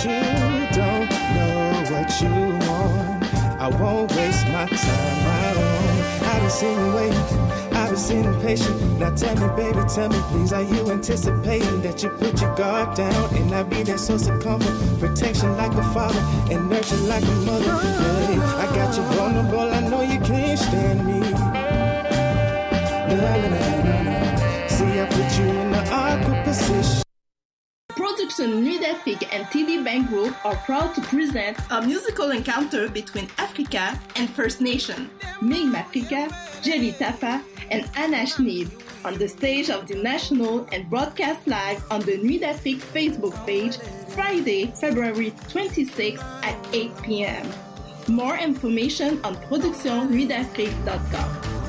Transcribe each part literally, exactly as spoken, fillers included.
you don't know what you want, I won't waste my time, my own. I've been sitting waiting, I've been sitting patient. Now tell me, baby, tell me please, are you anticipating that you put your guard down and I be that source of comfort, protection like a father and nurture like a mother? Hey, I got you vulnerable, I know you can't stand me. Nah, nah, nah, nah, nah. See, I put you in the awkward position. Production Nuit d'Afrique and T D Bank Group are proud to present a musical encounter between Africa and First Nation, Ming Africa, Jerry Tapa, and Anna Schneid on the stage of the National and broadcast live on the Nuit d'Afrique Facebook page Friday, February twenty-sixth at eight p.m. More information on production nuit d'afrique dot com.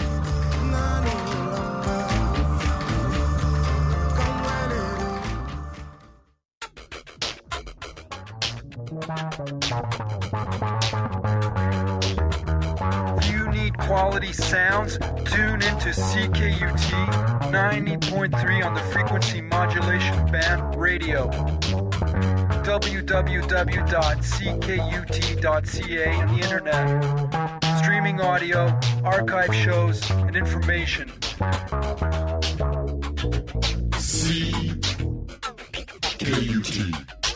You need quality sounds? Tune into C K U T ninety point three on the frequency modulation band radio. w w w dot c k u t dot c a on the internet. Streaming audio, archive shows, and information. C K U T.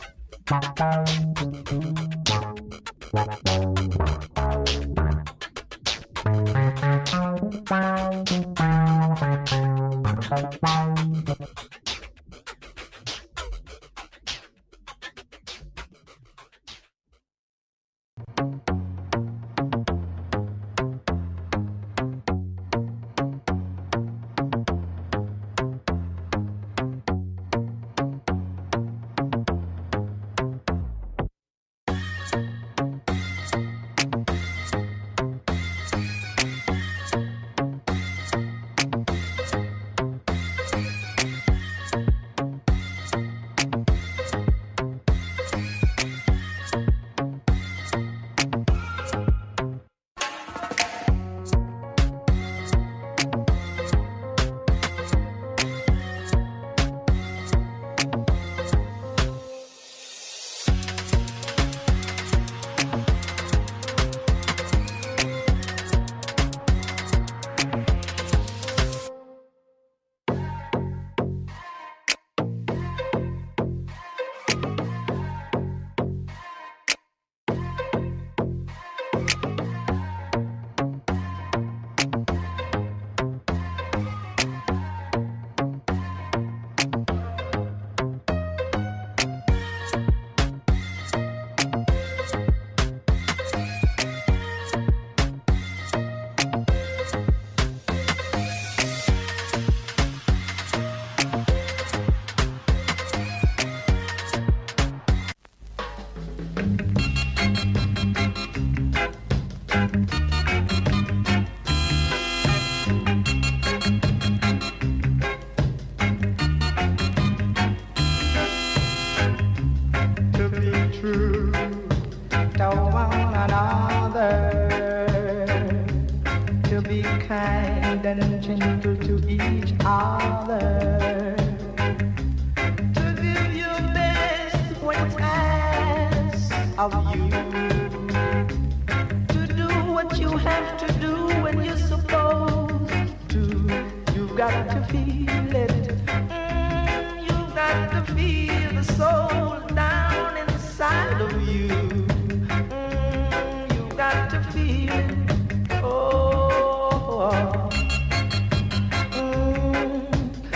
and gentle to each other. To give your best when it's asked of you. To do what you have to do when you're supposed to. You've got to feel it. Mm, you've got to feel the soul down inside of you. Mm, you've got to feel it. Oh, mm,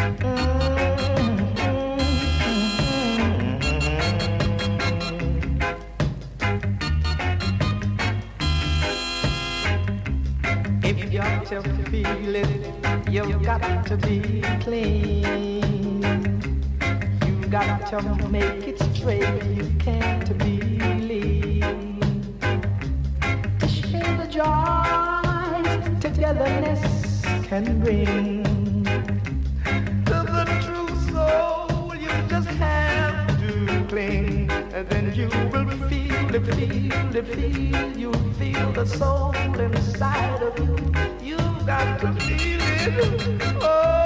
mm, if you're to feel it, you've got to be clean. You've got to make it straight. You can't be lean. To share the joys togetherness can bring. To the true soul, you just have to cling. And then you will feel it, feel it, feel. You'll feel the soul inside of you. You've got to feel it. Oh.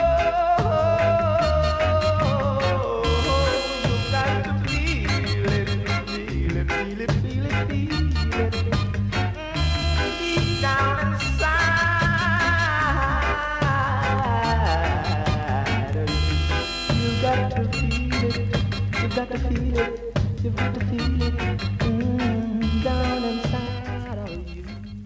You've got to feel it, feel feel it, feel it, feel it. Deep down inside, you got to feel it, you got to feel it, you got to feel it, mm, down inside of you.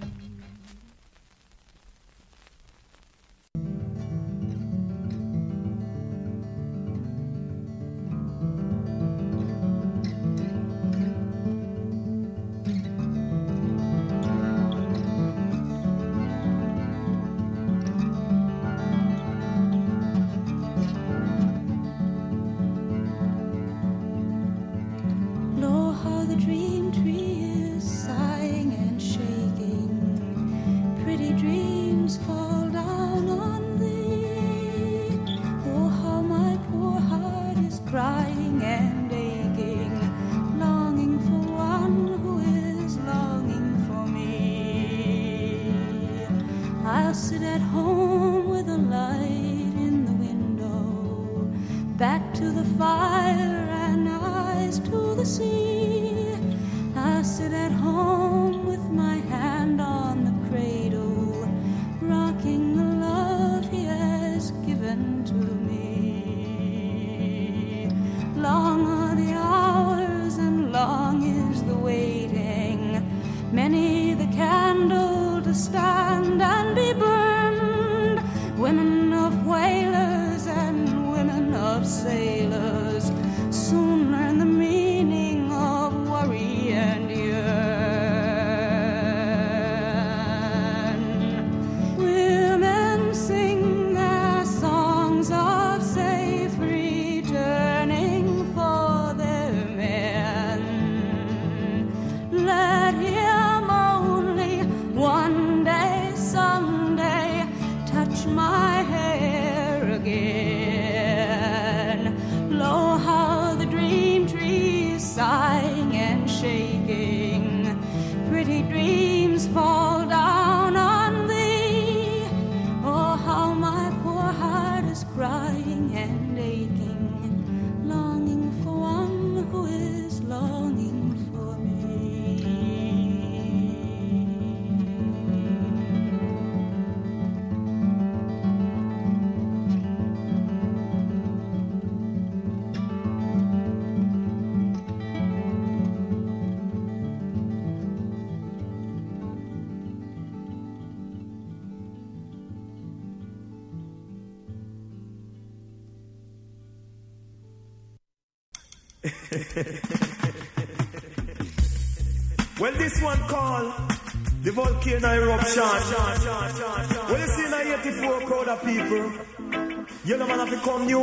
Well, this one called the volcano eruption. Well, you see in a eighty-four crowd of people, you know man have to come new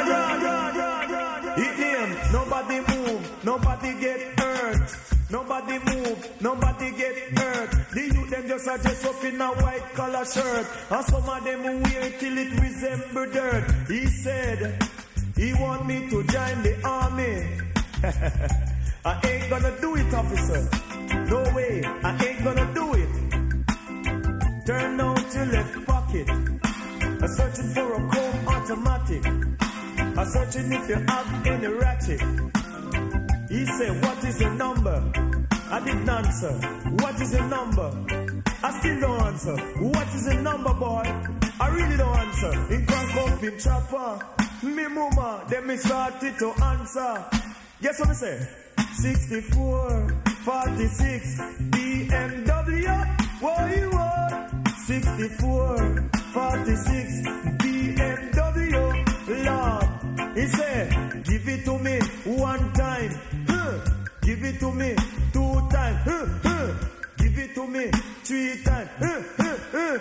brother. It name, nobody move, nobody get hurt. Nobody move, nobody get hurt. The youth them just are dressed up in a white collar shirt, and some of them wear till it resemble dirt. He said he want me to join the army. I ain't gonna do it, officer. No way, I ain't gonna do it. Turn down to left pocket. I'm searching for a comb automatic. I'm searching if you have any ratchet. He said, what is your number? I didn't answer. What is your number? I still don't answer. What is your number, boy? I really don't answer. In crank up in chopper. Me mama, then me started to answer. Guess what I say? sixty-four, forty-six, B M W. What you want? sixty-four, forty-six, B M W. Lord, he said, give it to me one time. Huh. Give it to me two times. Huh. Huh. Give it to me three times. Huh. Huh. Huh.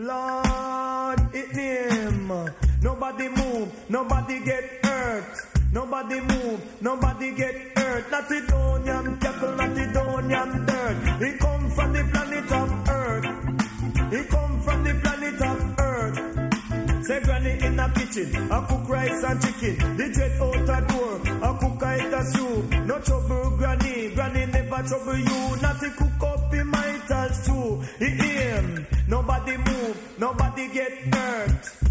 Lord, it name. Nobody move, nobody get hurt. Nobody move, nobody get hurt. Not the Donian cattle, not the Donian dirt. He come from the planet of Earth. He come from the planet of Earth. Say granny in the kitchen, I cook rice and chicken. The jet out the door, I cook a eat a stew. No trouble granny, granny never trouble you. Not to cook up in my stew. He aim, nobody move, nobody get hurt.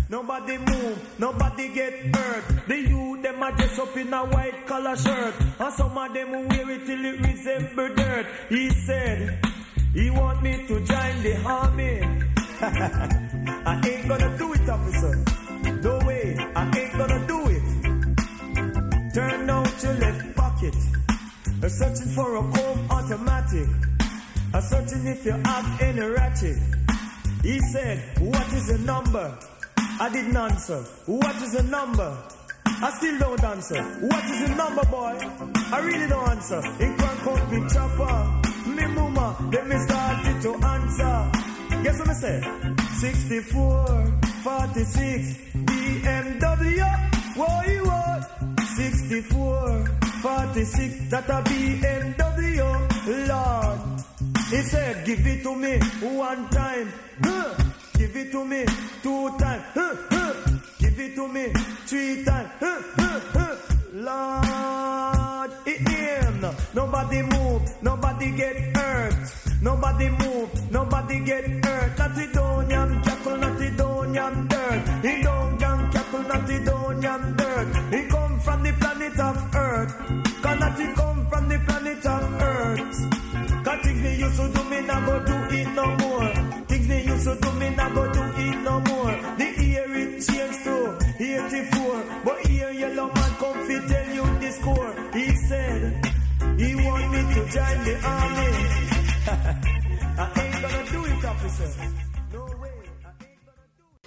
Nobody move, nobody get hurt. The youth them a dress up in a white collar shirt, and some of them wear it till it resemble dirt. He said he want me to join the army. I ain't gonna do it, officer. No way, I ain't gonna do it. Turn out your left pocket. I'm searching for a comb automatic. I'm searching if you have any ratchet. He said, what is the number? I didn't answer. What is the number? I still don't answer. What is the number, boy? I really don't answer. In crank out me chopper. Me mama, then me started to answer. Guess what I say? sixty-four, forty-six, B M W. What you want? sixty-four, forty-six, that a B M W. Lord. He said, give it to me one time. Huh. Give it to me two times. Huh. Huh. Give it to me three times. Huh. Huh. Huh. Lord, it him. Nobody move, nobody get hurt. Nobody move, nobody get hurt. Not the down yam cackle, not the down yam dirt. He don't yam cackle, not the down yam dirt. He come from the planet of Earth. Cannot he come from the planet of Earth? Cause things they used to do me, now go do it no more. Things they used to do me, now go do it no more. The year it changed to eighty-four. But here yellow man come fi tell you the score. He said he want me to join the army. I ain't gonna do it, officer. No way, I ain't gonna do it.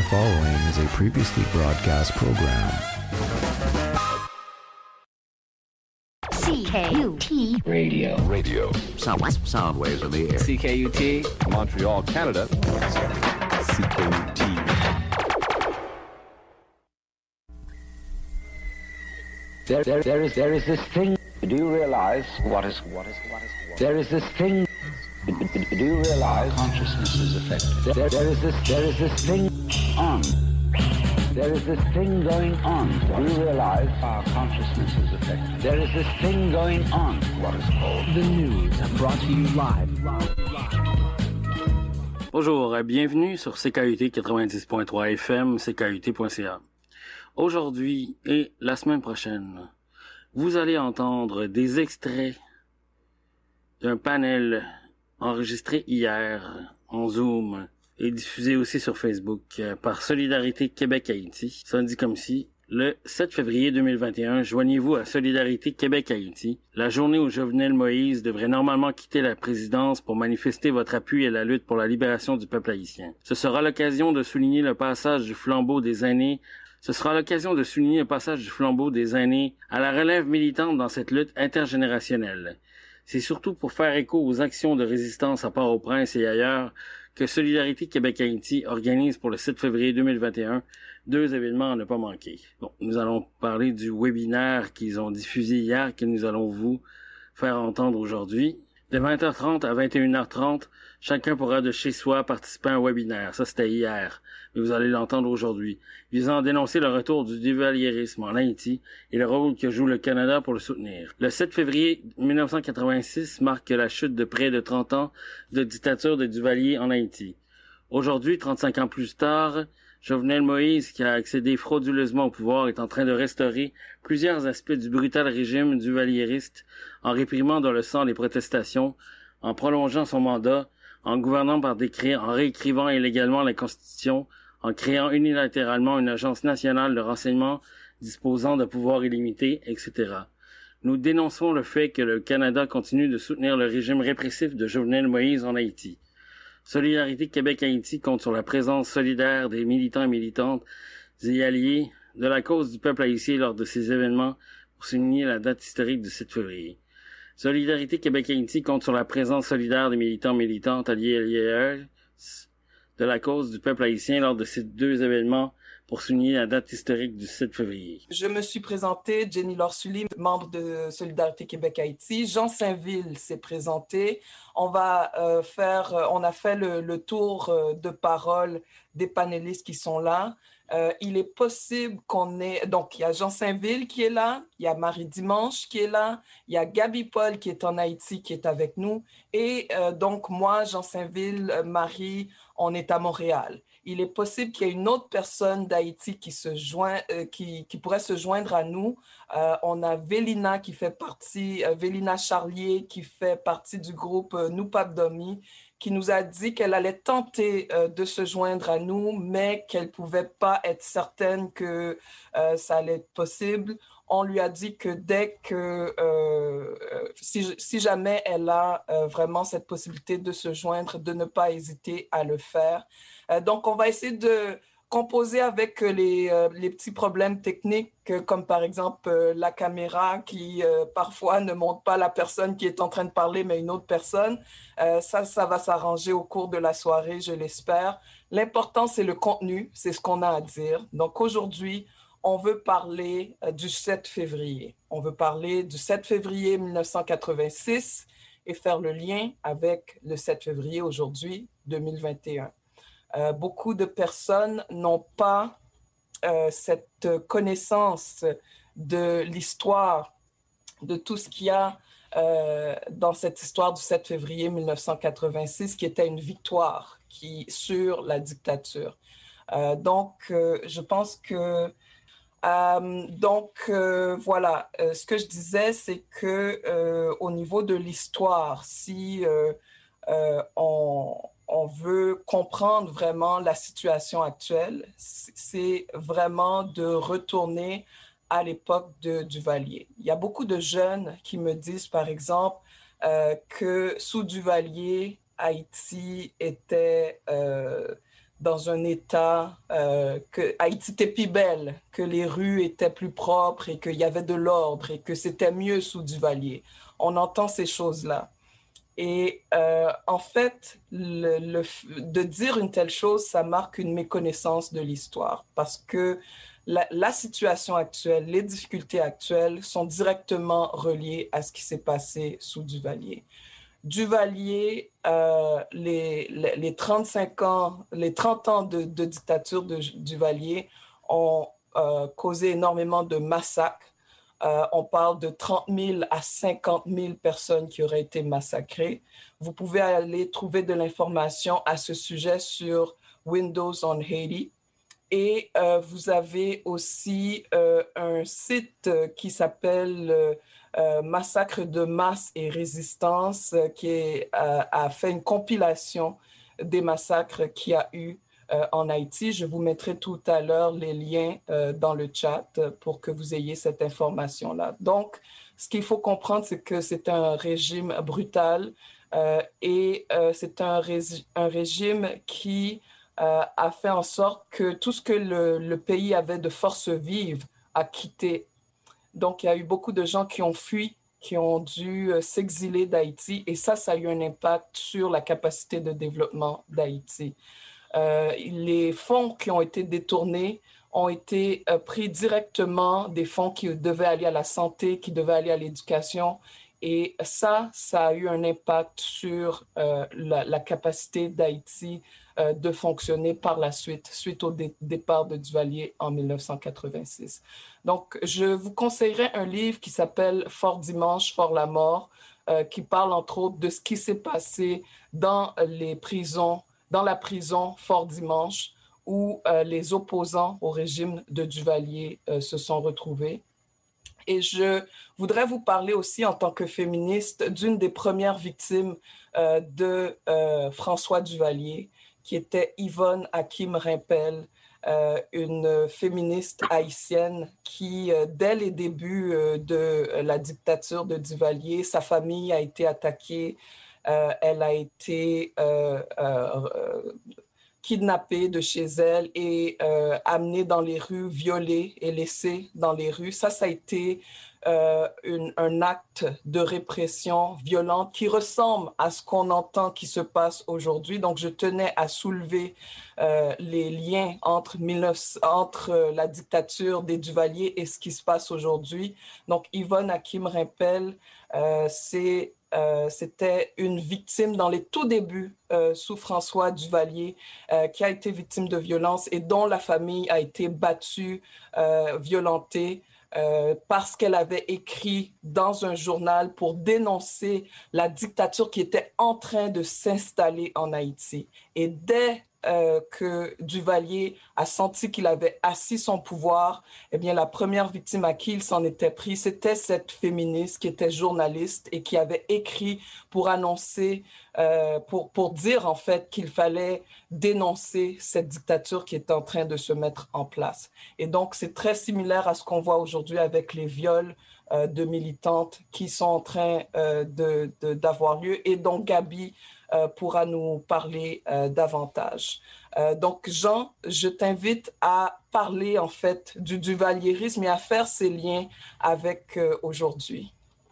following is a previously broadcast program. C K U T Radio. Radio. Sound, sound waves in the air. C K U T. Montreal, Canada. C K U T. There, there, there is, there is this thing. Do you realize what is, what is, what is, what? There is this thing. Do you realize consciousness is affected? There, there is this, there is this thing on. There is this thing going on. Do you realize our consciousness is affected? There is this thing going on. What is called the news, brought to you live. Bonjour, bienvenue sur C K U T quatre-vingt-dix point trois F M, C K U T point C A. Aujourd'hui et la semaine prochaine, vous allez entendre des extraits d'un panel enregistré hier en Zoom et diffusé aussi sur Facebook par Solidarité Québec-Haïti. Ça dit comme si, le sept février deux mille vingt et un, joignez-vous à Solidarité Québec-Haïti, la journée où Jovenel Moïse devrait normalement quitter la présidence pour manifester votre appui à la lutte pour la libération du peuple haïtien. Ce sera l'occasion de souligner le passage du flambeau des aînés Ce sera l'occasion de souligner le passage du flambeau des aînés à la relève militante dans cette lutte intergénérationnelle. C'est surtout pour faire écho aux actions de résistance à Port-au-Prince et ailleurs que Solidarité Québec-Haïti organise pour le sept février deux mille vingt et un deux événements à ne pas manquer. Bon, nous allons parler du webinaire qu'ils ont diffusé hier, que nous allons vous faire entendre aujourd'hui. De vingt heures trente à vingt et une heures trente, chacun pourra de chez soi participer à un webinaire. Ça, c'était hier, mais vous allez l'entendre aujourd'hui, visant à dénoncer le retour du duvalierisme en Haïti et le rôle que joue le Canada pour le soutenir. Le sept février mille neuf cent quatre-vingt-six marque la chute de près de trente ans de dictature de Duvalier en Haïti. Aujourd'hui, trente-cinq ans plus tard, Jovenel Moïse, qui a accédé frauduleusement au pouvoir, est en train de restaurer plusieurs aspects du brutal régime duvalieriste en réprimant dans le sang les protestations, en prolongeant son mandat, en gouvernant par décret, en réécrivant illégalement la Constitution, en créant unilatéralement une agence nationale de renseignement disposant de pouvoirs illimités, et cetera. Nous dénonçons le fait que le Canada continue de soutenir le régime répressif de Jovenel Moïse en Haïti. Solidarité Québec-Haïti compte sur la présence solidaire des militants et militantes et alliés de la cause du peuple haïtien lors de ces événements pour souligner la date historique du sept février. Solidarité Québec-Haïti compte sur la présence solidaire des militants et militantes alliés et alliés de la cause du peuple haïtien lors de ces deux événements pour souligner la date historique du sept février. Je me suis présentée, Jenny Lorsuli, membre de Solidarité Québec-Haïti. Jean Saint-Ville s'est présenté. On va euh, faire, on a fait le, le tour euh, de parole des panélistes qui sont là. Euh, il est possible qu'on ait... Donc, il y a Jean Saint-Ville qui est là, il y a Marie Dimanche qui est là, il y a Gabi Paul qui est en Haïti qui est avec nous. Et euh, donc, moi, Jean Saint-Ville, Marie, on est à Montréal. Il est possible qu'il y ait une autre personne d'Haïti qui, se joint, euh, qui, qui pourrait se joindre à nous. Euh, on a Vélina qui fait partie, euh, Vélina Charlier qui fait partie du groupe euh, Nous Papdomi, qui nous a dit qu'elle allait tenter euh, de se joindre à nous, mais qu'elle ne pouvait pas être certaine que euh, ça allait être possible. On lui a dit que dès que, euh, si, si jamais elle a euh, vraiment cette possibilité de se joindre, de ne pas hésiter à le faire. Euh, donc, on va essayer de composer avec les, euh, les petits problèmes techniques, euh, comme par exemple euh, la caméra qui euh, parfois ne montre pas la personne qui est en train de parler, mais une autre personne. Euh, ça, ça va s'arranger au cours de la soirée, je l'espère. L'important, c'est le contenu, c'est ce qu'on a à dire. Donc, aujourd'hui, on veut parler euh, du sept février. On veut parler du sept février mille neuf cent quatre-vingt-six et faire le lien avec le sept février aujourd'hui, deux mille vingt et un. Euh, beaucoup de personnes n'ont pas euh, cette connaissance de l'histoire, de tout ce qu'il y a euh, dans cette histoire du sept février mille neuf cent quatre-vingt-six, qui était une victoire qui, sur la dictature. Euh, donc, euh, je pense que Euh, donc, euh, voilà, euh, ce que je disais, c'est que euh, au niveau de l'histoire, si euh, euh, on, on veut comprendre vraiment la situation actuelle, c'est vraiment de retourner à l'époque de Duvalier. Il y a beaucoup de jeunes qui me disent, par exemple, euh, que sous Duvalier, Haïti était... Euh, dans un état, euh, que Haïti était plus belle, que les rues étaient plus propres et qu'il y avait de l'ordre et que c'était mieux sous Duvalier. On entend ces choses-là. Et euh, en fait, le, le, de dire une telle chose, ça marque une méconnaissance de l'histoire parce que la, la situation actuelle, les difficultés actuelles sont directement reliées à ce qui s'est passé sous Duvalier. Duvalier, euh, les, les, les trente-cinq ans, les trente ans de, de dictature de Duvalier ont euh, causé énormément de massacres. Euh, on parle de trente mille à cinquante mille personnes qui auraient été massacrées. Vous pouvez aller trouver de l'information à ce sujet sur Windows on Haiti. Et euh, vous avez aussi euh, un site qui s'appelle euh, euh, Massacre de masse et résistance, euh, qui est, euh, a fait une compilation des massacres qu'il y a eu euh, en Haïti. Je vous mettrai tout à l'heure les liens euh, dans le chat pour que vous ayez cette information-là. Donc, ce qu'il faut comprendre, c'est que c'est un régime brutal euh, et euh, c'est un, ré- un régime qui Euh, a fait en sorte que tout ce que le, le pays avait de force vive a quitté. Donc, il y a eu beaucoup de gens qui ont fui, qui ont dû euh, s'exiler d'Haïti, et ça, ça a eu un impact sur la capacité de développement d'Haïti. Euh, les fonds qui ont été détournés ont été euh, pris directement des fonds qui devaient aller à la santé, qui devaient aller à l'éducation, et ça, ça a eu un impact sur euh, la, la capacité d'Haïti euh, de fonctionner par la suite, suite au dé- départ de Duvalier en mille neuf cent quatre-vingt-six. Donc, je vous conseillerais un livre qui s'appelle « Fort dimanche, fort la mort euh, », qui parle entre autres de ce qui s'est passé dans les prisons, dans la prison Fort Dimanche, où euh, les opposants au régime de Duvalier euh, se sont retrouvés. Et je voudrais vous parler aussi en tant que féministe d'une des premières victimes euh, de euh, François Duvalier, qui était Yvonne Hakim-Rimpel, euh, une féministe haïtienne qui, euh, dès les débuts euh, de la dictature de Duvalier, sa famille a été attaquée, euh, elle a été euh, euh, kidnappée de chez elle et euh, amenée dans les rues, violée et laissée dans les rues. Ça, ça a été euh, une, un acte de répression violente qui ressemble à ce qu'on entend qui se passe aujourd'hui. Donc, je tenais à soulever euh, les liens entre, mille neuf cents, entre la dictature des Duvalier et ce qui se passe aujourd'hui. Donc, Yvonne Hakim-Rimpel, euh, c'est Euh, c'était une victime dans les tout débuts euh, sous François Duvalier euh, qui a été victime de violence et dont la famille a été battue, euh, violentée euh, parce qu'elle avait écrit dans un journal pour dénoncer la dictature qui était en train de s'installer en Haïti. Et dès Euh, que Duvalier a senti qu'il avait assis son pouvoir, eh bien, la première victime à qui il s'en était pris, c'était cette féministe qui était journaliste et qui avait écrit pour annoncer, euh, pour, pour dire en fait qu'il fallait dénoncer cette dictature qui est en train de se mettre en place. Et donc, c'est très similaire à ce qu'on voit aujourd'hui avec les viols euh, de militantes qui sont en train euh, de, de, d'avoir lieu et dont Gabi Euh, pourra nous parler euh, davantage. Euh, donc, Jean, je t'invite à parler en fait du duvalierisme et à faire ces liens avec euh, aujourd'hui.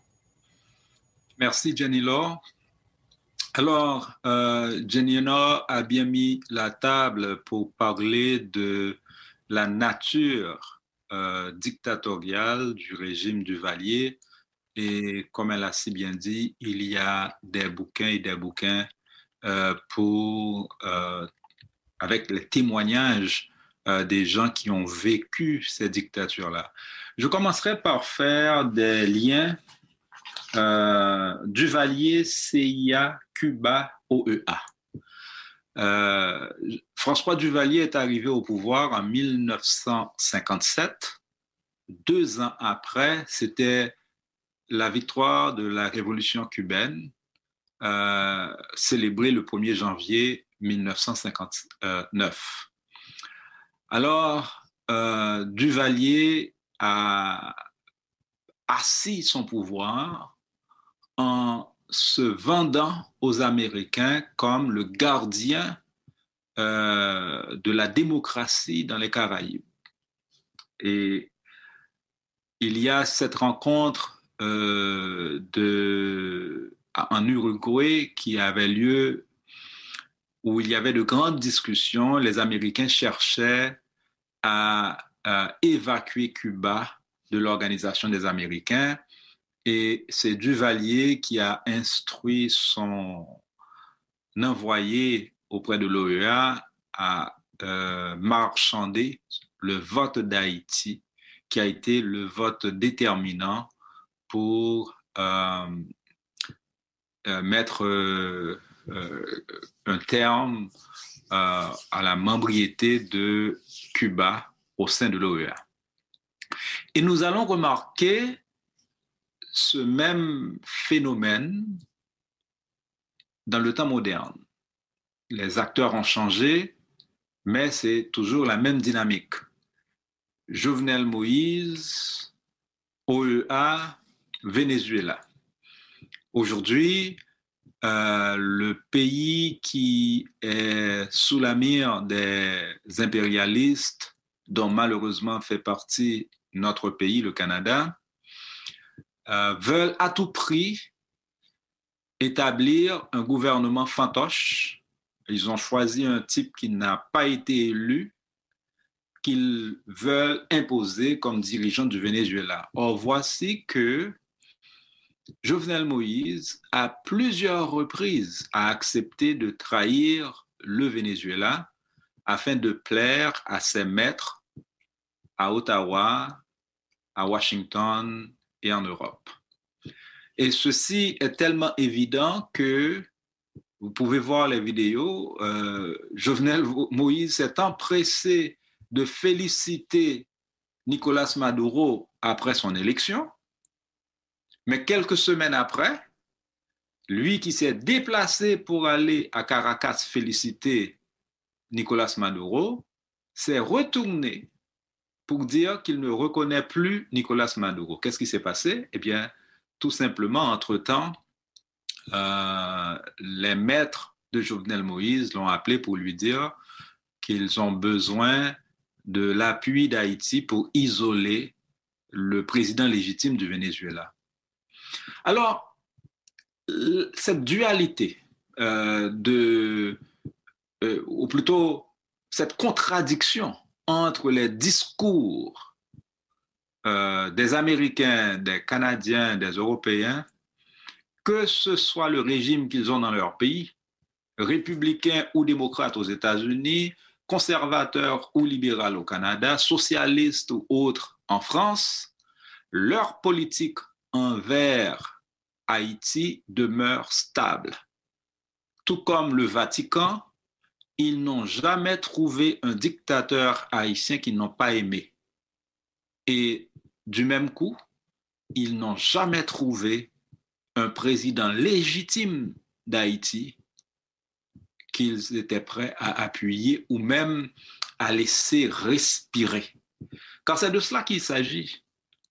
Merci, Jenny Laure. Alors, euh, Jenny Laure a bien mis la table pour parler de la nature euh, dictatoriale du régime Duvalier. Et comme elle a si bien dit, il y a des bouquins et des bouquins euh, pour, euh, avec les témoignages euh, des gens qui ont vécu ces dictatures-là. Je commencerai par faire des liens euh, Duvalier, C I A, Cuba, O E A. Euh, François Duvalier est arrivé au pouvoir en mille neuf cent cinquante-sept. Deux ans après, c'était la victoire de la révolution cubaine, euh, célébrée le premier janvier mille neuf cent cinquante-neuf. Alors, euh, Duvalier a assis son pouvoir en se vendant aux Américains comme le gardien euh, de la démocratie dans les Caraïbes. Et il y a cette rencontre euh, de, en Uruguay qui avait lieu où il y avait de grandes discussions. Les Américains cherchaient à, à évacuer Cuba de l'Organisation des Américains. Et c'est Duvalier qui a instruit son envoyé auprès de l'O E A à euh, marchander le vote d'Haïti, qui a été le vote déterminant pour euh, euh, mettre euh, euh, un terme euh, à la membriété de Cuba au sein de l'O E A. Et nous allons remarquer ce même phénomène dans le temps moderne. Les acteurs ont changé, mais c'est toujours la même dynamique. Jovenel Moïse, O E A, Venezuela. Aujourd'hui, euh, le pays qui est sous la mire des impérialistes, dont malheureusement fait partie notre pays, le Canada, euh, veulent à tout prix établir un gouvernement fantoche. Ils ont choisi un type qui n'a pas été élu, qu'ils veulent imposer comme dirigeant du Venezuela. Or, voici que Jovenel Moïse, à plusieurs reprises, a accepté de trahir le Venezuela afin de plaire à ses maîtres à Ottawa, à Washington et en Europe. Et ceci est tellement évident que vous pouvez voir les vidéos. Euh, Jovenel Moïse s'est empressé de féliciter Nicolás Maduro après son élection, mais quelques semaines après, lui qui s'est déplacé pour aller à Caracas féliciter Nicolás Maduro, s'est retourné pour dire qu'il ne reconnaît plus Nicolás Maduro. Qu'est-ce qui s'est passé? Eh bien, tout simplement, entre-temps, euh, les maîtres de Jovenel Moïse l'ont appelé pour lui dire qu'ils ont besoin de l'appui d'Haïti pour isoler le président légitime du Venezuela. Alors, cette dualité, euh, de, euh, ou plutôt cette contradiction entre les discours euh, des Américains, des Canadiens, des Européens, que ce soit le régime qu'ils ont dans leur pays, républicain ou démocrate aux États-Unis, conservateur ou libéral au Canada, socialiste ou autre en France, leur politique envers Haïti demeure stable. Tout comme le Vatican, ils n'ont jamais trouvé un dictateur haïtien qu'ils n'ont pas aimé. Et du même coup, ils n'ont jamais trouvé un président légitime d'Haïti qu'ils étaient prêts à appuyer ou même à laisser respirer. Car c'est de cela qu'il s'agit.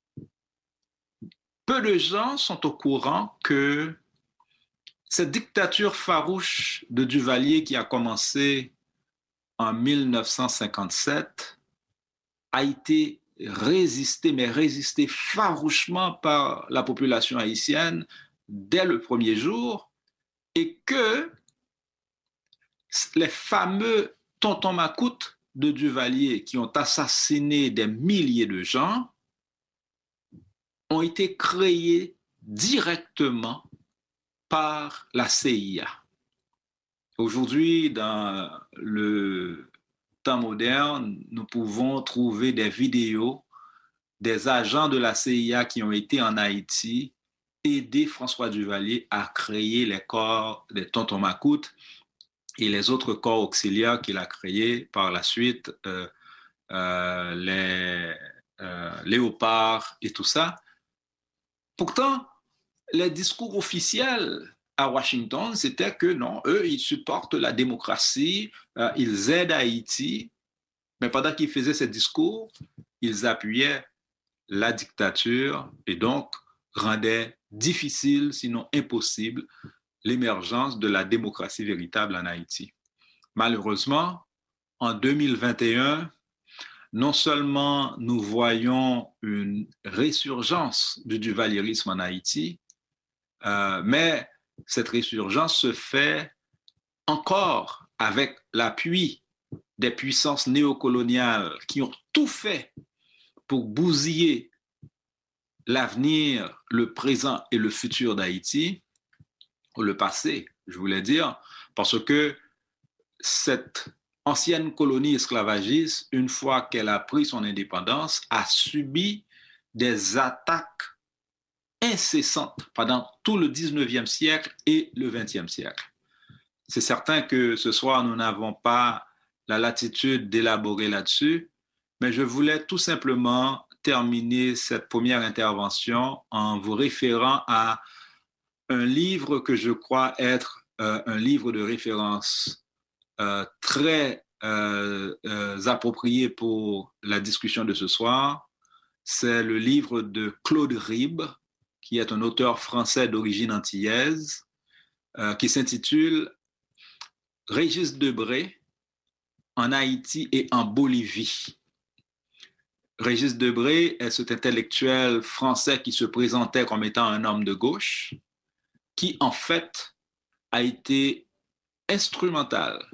Peu de gens sont au courant que cette dictature farouche de Duvalier qui a commencé en mille neuf cent cinquante-sept a été résistée, mais résistée farouchement par la population haïtienne dès le premier jour, et que les fameux tontons macoutes de Duvalier qui ont assassiné des milliers de gens ont été créés directement par la C I A. Aujourd'hui, dans le temps moderne, nous pouvons trouver des vidéos des agents de la C I A qui ont été en Haïti aider François Duvalier à créer les corps des tontons macoutes et les autres corps auxiliaires qu'il a créés par la suite, euh, euh, les euh, léopards et tout ça. Pourtant, les discours officiels à Washington, c'était que non, eux, ils supportent la démocratie, euh, ils aident Haïti, mais pendant qu'ils faisaient ces discours, ils appuyaient la dictature et donc rendaient difficile, sinon impossible, l'émergence de la démocratie véritable en Haïti. Malheureusement, en deux mille vingt et un, non seulement nous voyons une résurgence du duvalierisme en Haïti, euh, mais cette résurgence se fait encore avec l'appui des puissances néocoloniales qui ont tout fait pour bousiller l'avenir, le présent et le futur d'Haïti, ou le passé, je voulais dire, parce que cette ancienne colonie esclavagiste, une fois qu'elle a pris son indépendance, a subi des attaques incessantes pendant tout le dix-neuvième siècle et le vingtième siècle. C'est certain que ce soir, nous n'avons pas la latitude d'élaborer là-dessus, mais je voulais tout simplement terminer cette première intervention en vous référant à un livre que je crois être euh, un livre de référence euh, très euh, euh, approprié pour la discussion de ce soir. C'est le livre de Claude Ribes, qui est un auteur français d'origine antillaise, euh, qui s'intitule « Régis Debray en Haïti et en Bolivie ». Régis Debray est cet intellectuel français qui se présentait comme étant un homme de gauche, qui en fait a été instrumental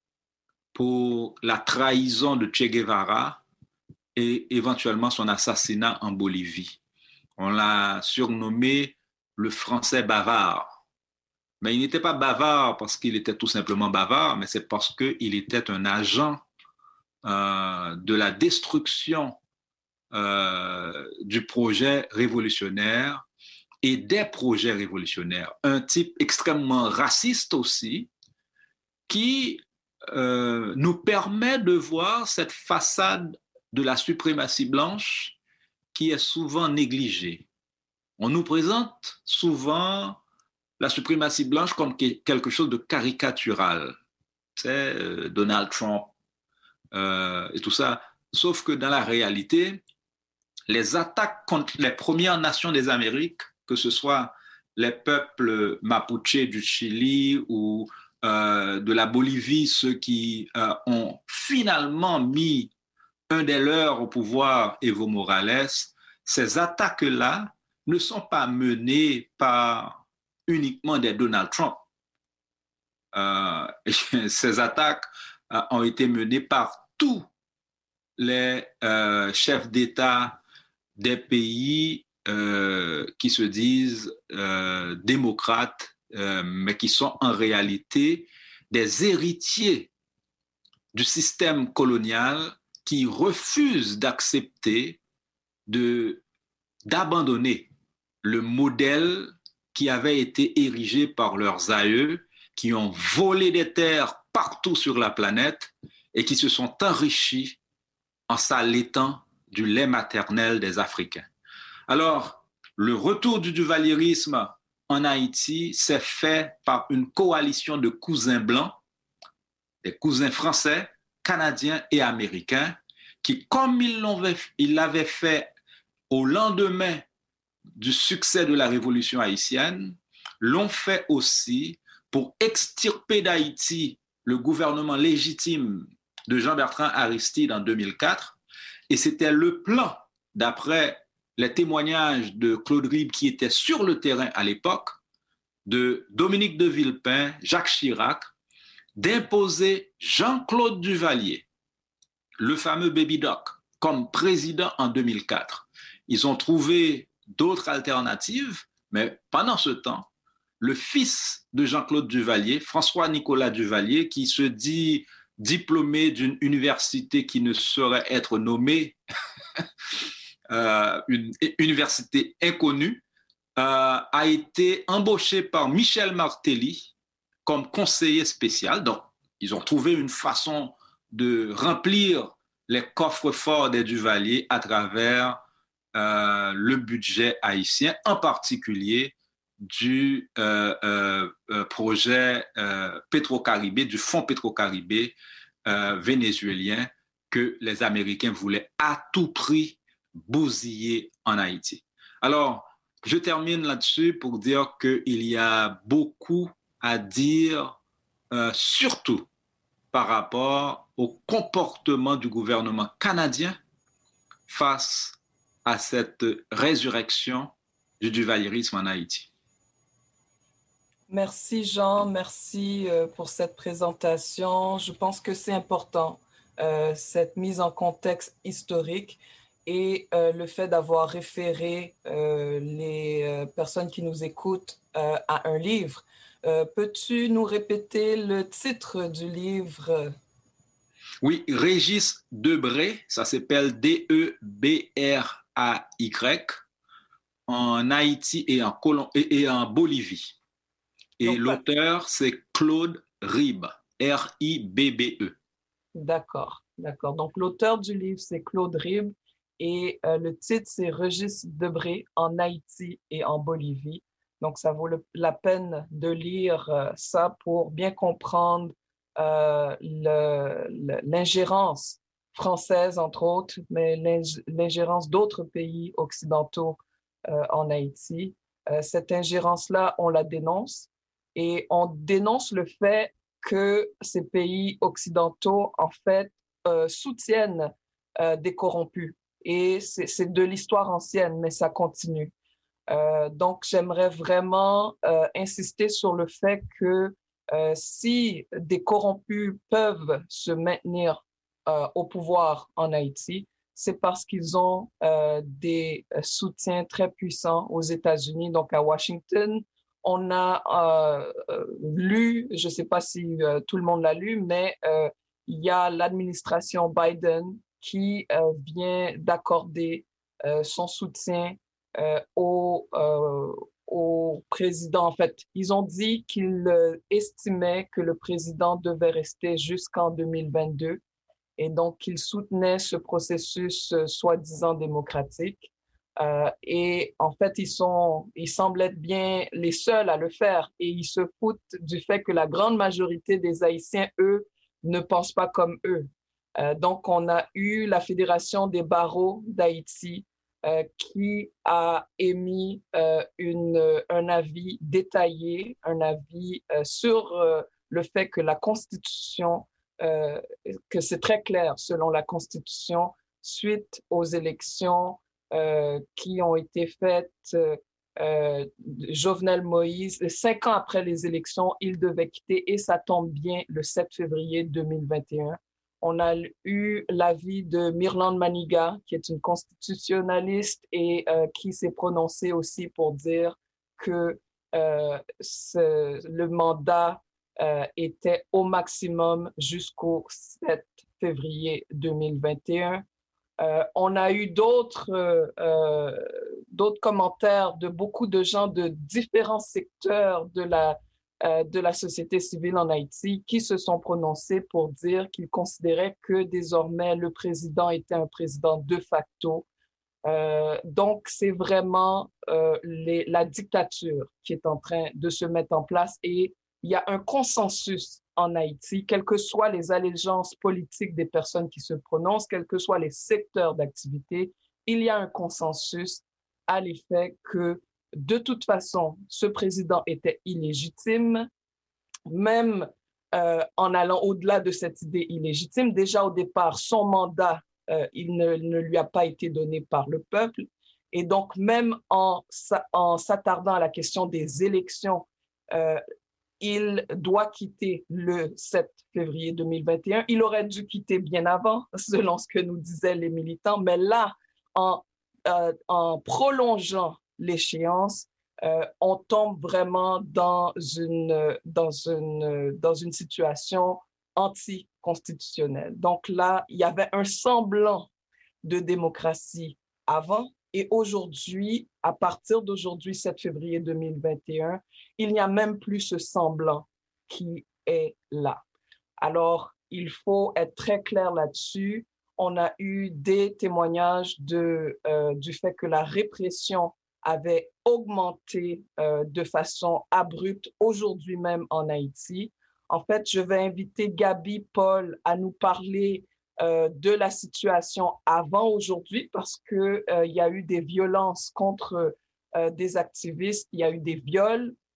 pour la trahison de Che Guevara et éventuellement son assassinat en Bolivie. On l'a surnommé le Français bavard. Mais il n'était pas bavard parce qu'il était tout simplement bavard, mais c'est parce qu'il était un agent euh, de la destruction euh, du projet révolutionnaire et des projets révolutionnaires. Un type extrêmement raciste aussi, qui euh, nous permet de voir cette façade de la suprématie blanche qui est souvent négligée. On nous présente souvent la suprématie blanche comme quelque chose de caricatural. C'est euh, Donald Trump euh, et tout ça. Sauf que dans la réalité, les attaques contre les Premières Nations des Amériques, que ce soit les peuples mapuche du Chili ou euh, de la Bolivie, ceux qui euh, ont finalement mis un des leurs au pouvoir, Evo Morales, ces attaques-là ne sont pas menées par uniquement des Donald Trump. Euh, ces attaques euh, ont été menées par tous les euh, chefs d'État des pays euh, qui se disent euh, démocrates, euh, mais qui sont en réalité des héritiers du système colonial qui refusent d'accepter de, d'abandonner le modèle qui avait été érigé par leurs aïeux, qui ont volé des terres partout sur la planète et qui se sont enrichis en s'allaitant du lait maternel des Africains. Alors, le retour du duvalierisme en Haïti s'est fait par une coalition de cousins blancs, des cousins français, canadiens et américains, qui, comme ils l'avaient, ils l'avaient fait au lendemain du succès de la révolution haïtienne, l'ont fait aussi pour extirper d'Haïti le gouvernement légitime de Jean-Bertrand Aristide en deux mille quatre. Et c'était le plan, d'après les témoignages de Claude Ribes qui était sur le terrain à l'époque, de Dominique de Villepin, Jacques Chirac, d'imposer Jean-Claude Duvalier, le fameux Baby Doc, comme président en deux mille quatre. Ils ont trouvé d'autres alternatives, mais pendant ce temps, le fils de Jean-Claude Duvalier, François-Nicolas Duvalier, qui se dit diplômé d'une université qui ne saurait être nommée, euh, une université inconnue, euh, a été embauché par Michel Martelly comme conseiller spécial. Donc, ils ont trouvé une façon de remplir les coffres forts des Duvalier à travers euh, le budget haïtien, en particulier du euh, euh, euh, projet euh, Petro-Caribé, du fonds Petro-Caribé euh, vénézuélien que les Américains voulaient à tout prix bousiller en Haïti. Alors, je termine là-dessus pour dire qu'il y a beaucoup à dire, euh, surtout par rapport au comportement du gouvernement canadien face à cette résurrection du duvaliérisme en Haïti. Merci Jean, merci euh, pour cette présentation. Je pense que c'est important, euh, cette mise en contexte historique et euh, le fait d'avoir référé euh, les euh, personnes qui nous écoutent euh, à un livre. Euh, peux-tu nous répéter le titre du livre? Oui, Régis Debray, ça s'appelle D E B R A Y, en Haïti et en, Colom- et, et en Bolivie. Et donc, l'auteur, c'est Claude Ribes, R I B B E. D'accord, d'accord. Donc, l'auteur du livre, c'est Claude Ribes et euh, le titre, c'est Régis Debray en Haïti et en Bolivie. Donc, ça vaut le, la peine de lire euh, ça pour bien comprendre euh, le, le, l'ingérence française, entre autres, mais l'ingérence d'autres pays occidentaux euh, en Haïti. Euh, cette ingérence-là, on la dénonce et on dénonce le fait que ces pays occidentaux, en fait, euh, soutiennent euh, des corrompus. Et c'est, c'est de l'histoire ancienne, mais ça continue. Euh, donc, j'aimerais vraiment euh, insister sur le fait que euh, si des corrompus peuvent se maintenir euh, au pouvoir en Haïti, c'est parce qu'ils ont euh, des soutiens très puissants aux États-Unis, donc à Washington. On a euh, lu, je ne sais pas si euh, tout le monde l'a lu, mais euh, il y a l'administration Biden qui euh, vient d'accorder euh, son soutien euh, au, euh, au président. En fait, ils ont dit qu'ils euh, estimaient que le président devait rester jusqu'en deux mille vingt-deux et donc qu'ils soutenaient ce processus euh, soi-disant démocratique. Euh, et en fait, ils sont, ils semblent être bien les seuls à le faire et ils se foutent du fait que la grande majorité des Haïtiens, eux, ne pensent pas comme eux. Euh, donc, on a eu la Fédération des barreaux d'Haïti euh, qui a émis euh, une, un avis détaillé, un avis euh, sur euh, le fait que la Constitution, euh, que c'est très clair selon la Constitution, suite aux élections Euh, qui ont été faites, euh, Jovenel Moïse, cinq ans après les élections, il devait quitter et ça tombe bien le sept février deux mille vingt et un. On a eu l'avis de Myrlande Maniga, qui est une constitutionnaliste et euh, qui s'est prononcée aussi pour dire que euh, ce, le mandat euh, était au maximum jusqu'au sept février deux mille vingt et un. Euh, on a eu d'autres, euh, euh, d'autres commentaires de beaucoup de gens de différents secteurs de la, euh, de la société civile en Haïti qui se sont prononcés pour dire qu'ils considéraient que désormais le président était un président de facto. Euh, donc, c'est vraiment euh, les, la dictature qui est en train de se mettre en place et il y a un consensus en Haïti, quelles que soient les allégeances politiques des personnes qui se prononcent, quels que soient les secteurs d'activité, il y a un consensus à l'effet que, de toute façon, ce président était illégitime, même euh, en allant au-delà de cette idée illégitime. Déjà au départ, son mandat, euh, il ne, ne lui a pas été donné par le peuple. Et donc, même en, en s'attardant à la question des élections, euh, il doit quitter le sept février deux mille vingt et un. Il aurait dû quitter bien avant, selon ce que nous disaient les militants. Mais là, en, euh, en prolongeant l'échéance, euh, on tombe vraiment dans une, dans une, dans une situation anticonstitutionnelle. Donc là, il y avait un semblant de démocratie avant. Et aujourd'hui, à partir d'aujourd'hui, sept février deux mille vingt et un, il n'y a même plus ce semblant qui est là. Alors, il faut être très clair là-dessus. On a eu des témoignages de, euh, du fait que la répression avait augmenté euh, de façon abrupte aujourd'hui même en Haïti. En fait, je vais inviter Gabi Paul à nous parler Euh, de la situation avant aujourd'hui parce qu'il euh, y a eu des violences contre euh, des activistes, il y a eu des viols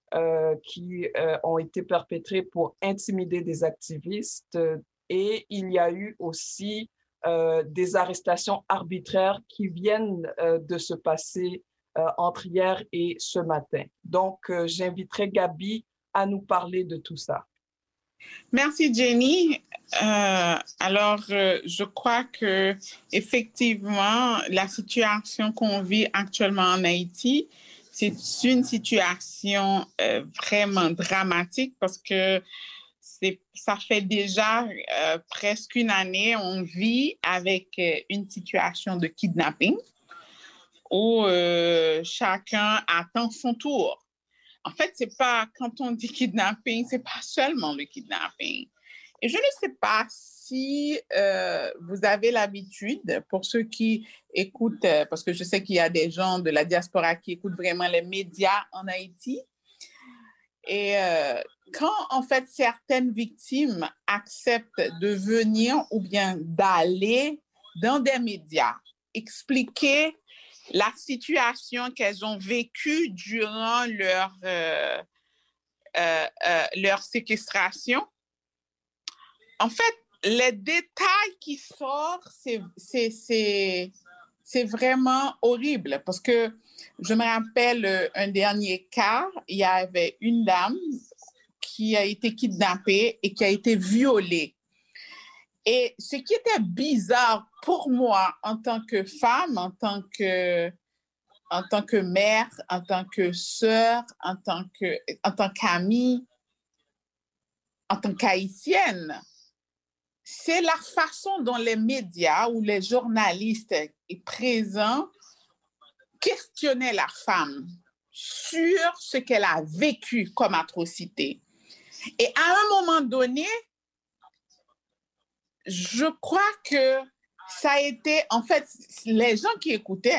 euh, qui euh, ont été perpétrés pour intimider des activistes. Et il y a eu aussi euh, des arrestations arbitraires qui viennent euh, de se passer euh, entre hier et ce matin. Donc, euh, j'inviterai Gabi à nous parler de tout ça. Merci Jenny. Euh, alors, euh, je crois que effectivement, la situation qu'on vit actuellement en Haïti, c'est une situation euh, vraiment dramatique parce que c'est, ça fait déjà euh, presque une année, on vit avec euh, une situation de kidnapping où euh, chacun attend son tour. En fait, c'est pas, quand on dit kidnapping, c'est pas seulement le kidnapping. Et je ne sais pas si euh, vous avez l'habitude, pour ceux qui écoutent, euh, parce que je sais qu'il y a des gens de la diaspora qui écoutent vraiment les médias en Haïti. Et euh, quand, en fait, certaines victimes acceptent de venir ou bien d'aller dans des médias, expliquer la situation qu'elles ont vécue durant leur, euh, euh, euh, leur séquestration. En fait, les détails qui sortent, c'est, c'est, c'est, c'est vraiment horrible parce que je me rappelle un dernier cas, il y avait une dame qui a été kidnappée et qui a été violée. Et ce qui était bizarre pour moi en tant que femme, en tant que, en tant que mère, en tant que sœur, en tant que, en tant qu'amie, en tant qu'haïtienne, c'est la façon dont les médias ou les journalistes présents questionnaient la femme sur ce qu'elle a vécu comme atrocité. Et à un moment donné, je crois que ça a été, en fait, les gens qui écoutaient,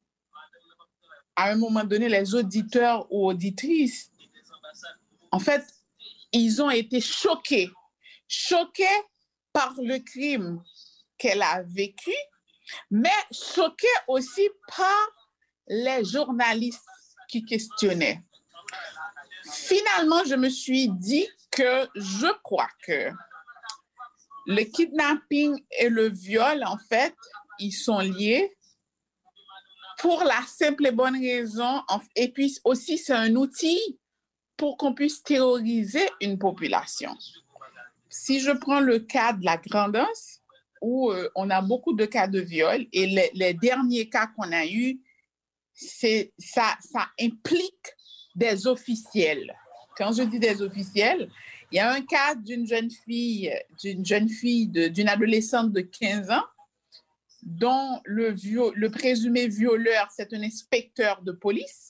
à un moment donné, les auditeurs ou auditrices, en fait, ils ont été choqués, choqués par le crime qu'elle a vécu, mais choqués aussi par les journalistes qui questionnaient. Finalement, je me suis dit que je crois que le kidnapping et le viol, en fait, ils sont liés pour la simple et bonne raison. Et puis aussi, c'est un outil pour qu'on puisse terroriser une population. Si je prends le cas de la Grande-Anse, où euh, on a beaucoup de cas de viol, et les, les derniers cas qu'on a eus, c'est, ça, ça implique des officiels. Quand je dis des officiels, il y a un cas d'une jeune fille, d'une jeune fille, de, d'une adolescente de quinze ans, dont le, viol, le présumé violeur, c'est un inspecteur de police.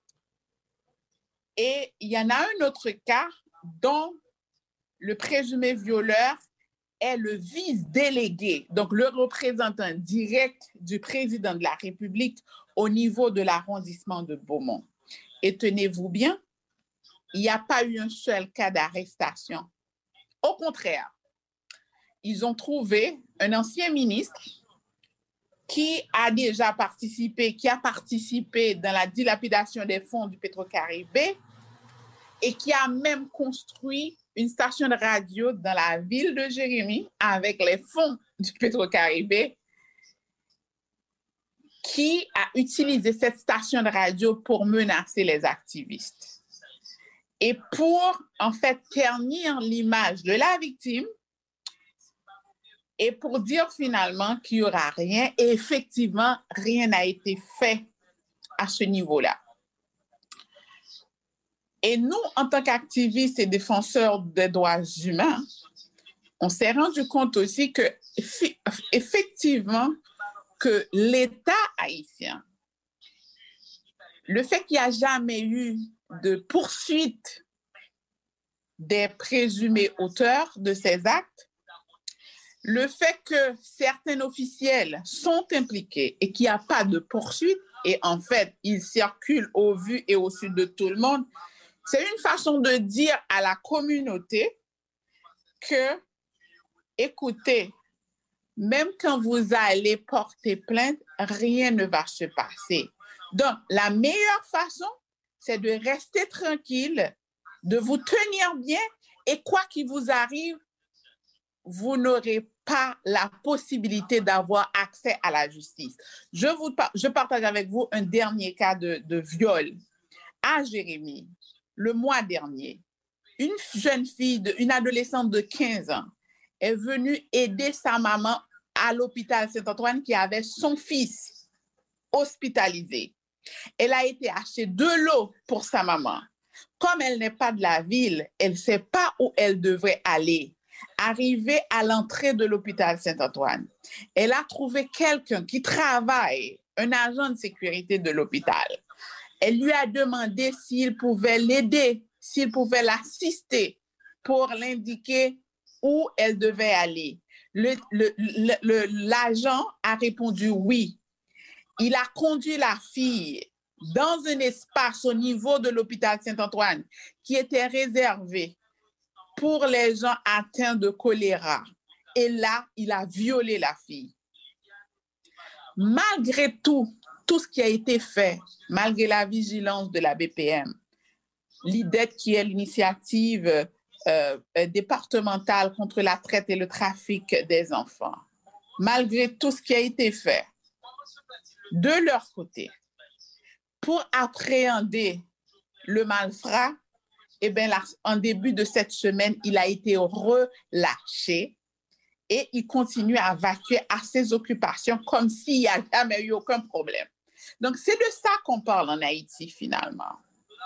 Et il y en a un autre cas dont le présumé violeur est le vice-délégué, donc le représentant direct du président de la République au niveau de l'arrondissement de Beaumont. Et tenez-vous bien, il n'y a pas eu un seul cas d'arrestation. Au contraire, ils ont trouvé un ancien ministre qui a déjà participé, qui a participé dans la dilapidation des fonds du Petro-Caribé et qui a même construit une station de radio dans la ville de Jérémie avec les fonds du Petro-Caribé, qui a utilisé cette station de radio pour menacer les activistes. Et pour, en fait, ternir l'image de la victime et pour dire finalement qu'il n'y aura rien. Et effectivement, rien n'a été fait à ce niveau-là. Et nous, en tant qu'activistes et défenseurs des droits humains, on s'est rendu compte aussi que, effectivement, que l'État haïtien, le fait qu'il n'y a jamais eu de poursuite des présumés auteurs de ces actes, le fait que certains officiels sont impliqués et qu'il n'y a pas de poursuite, et en fait, ils circulent au vu et au su de tout le monde, c'est une façon de dire à la communauté que, écoutez, même quand vous allez porter plainte, rien ne va se passer. Donc, la meilleure façon, c'est de rester tranquille, de vous tenir bien, et quoi qu'il vous arrive, vous n'aurez pas la possibilité d'avoir accès à la justice. Je, vous, je partage avec vous un dernier cas de, de viol à Jérémie, le mois dernier. Une jeune fille, de, une adolescente de quinze ans, est venue aider sa maman à l'hôpital Saint-Antoine qui avait son fils hospitalisé. Elle a été acheter de l'eau pour sa maman. Comme elle n'est pas de la ville, elle ne sait pas où elle devrait aller. Arrivée à l'entrée de l'hôpital Saint-Antoine, elle a trouvé quelqu'un qui travaille, un agent de sécurité de l'hôpital. Elle lui a demandé s'il pouvait l'aider, s'il pouvait l'assister pour l'indiquer où elle devait aller. Le, le, le, le, l'agent a répondu oui. Il a conduit la fille dans un espace au niveau de l'hôpital Saint-Antoine qui était réservé pour les gens atteints de choléra. Et là, il a violé la fille. Malgré tout, tout ce qui a été fait, malgré la vigilance de la B P M, l'I D E T, qui est l'initiative euh, départementale contre la traite et le trafic des enfants, malgré tout ce qui a été fait, de leur côté, pour appréhender le malfrat, eh bien, là, en début de cette semaine, il a été relâché et il continue à vaquer à ses occupations comme s'il n'y a jamais eu aucun problème. Donc, c'est de ça qu'on parle en Haïti, finalement.